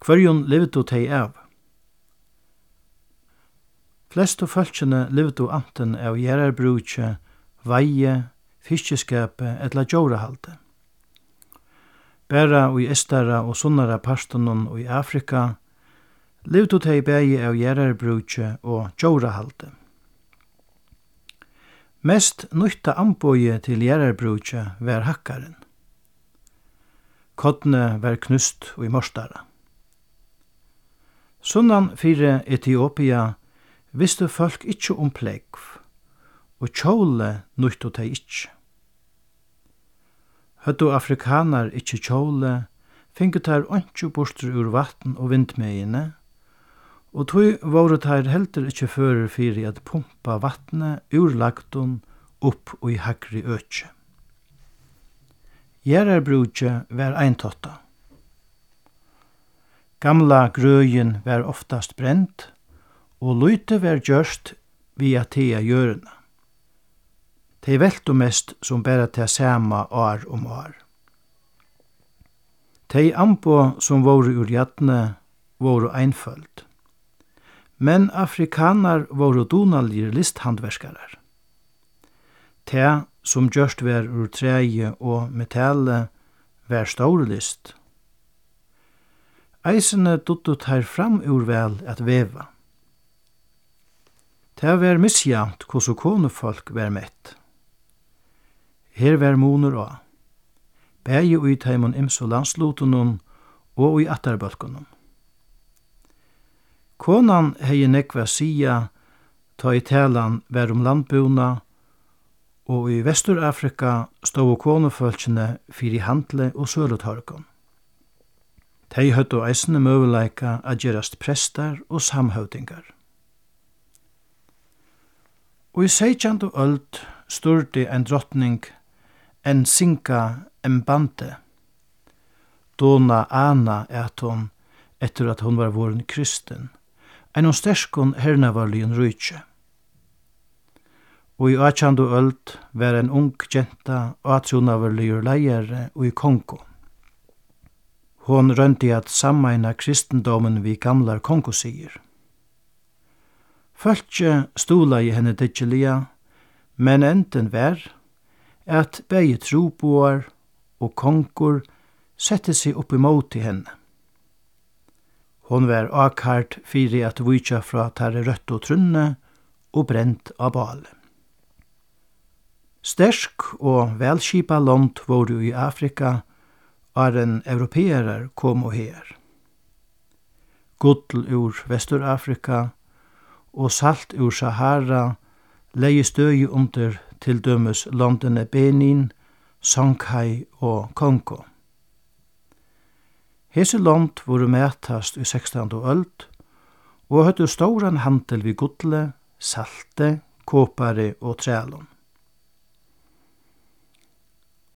Hverjun levde tei av? Flestu fólkene levde anten av gjerarbrukje, veie, fiskeskape eller djórahalde. Bæra i estara og sunnara parstunnen og i Afrika levde tei bægi av gjerarbrukje og djórahalde. Mest nytta ambøye til gjerarbrukje var hakkaren. Kodne var knust og i morstara. Sunnan fyre Etiopia visste folk ikkje plegg, og kjole nyttu tei ikkje. Høttu afrikanar ikkje kjole, fingu tar ikkje bortur ur vatn og vindmegine, og tog voru tar heldur ikkje fører fyrir at pumpa vatnet ur lagdun opp og i hagri økje. Gjerarbrukje var eintotta. Gamla grøyen var oftast brent, og lyte var gjørst via tea gjørena. Tei veltu mest som bæra til sama år om år. Tei ambo som voru ur jatne voru einfølt. Men afrikanar voru donalir listhandverskarar. Tei som gjørst var ur treie og metale var stor list. Eisene duttet her fram ur vel at veva. Det var misjant hvordan konefolk var mett. Her var moner også. Begge ui teimon imso landslutunum og ui attarbølkunum. Konan hei nekva sia ta i talan var landbuna, og i Vesturafrika stod konefolkene fyrir handle og sølutorgon. Tei høttu eisne møguleika a gerast prestar og samhøvdingar. Og i 16. øld styrte en drottning en sinka Mbante. Dona Ana at hon etter at hon var voren kristen, en sterskon hernavarligen rujtje. Og i 18. øld var en ung jenta atrunavarligur leijare og i Kongo. Hon rønti at sammeina kristendomen vi gamlar Kongo-sier. Fölkje stola i henne dykjelia, men enden var at begge troboar og kongur sette seg opp imot i henne. Hon var akkart fyrir at vujtja fra tarre rødt og trunne og brent av bale. Stersk og velskipa land voru i Afrika er en europeerar kom og her. Gudl ur Vesturafrika og salt ur Sahara leie støye under til dømes landene Benin, Songhai og Kongo. Hese land voru metast i 16. øld og høttu stóran handel vi gudle, salte, kopare og trælum.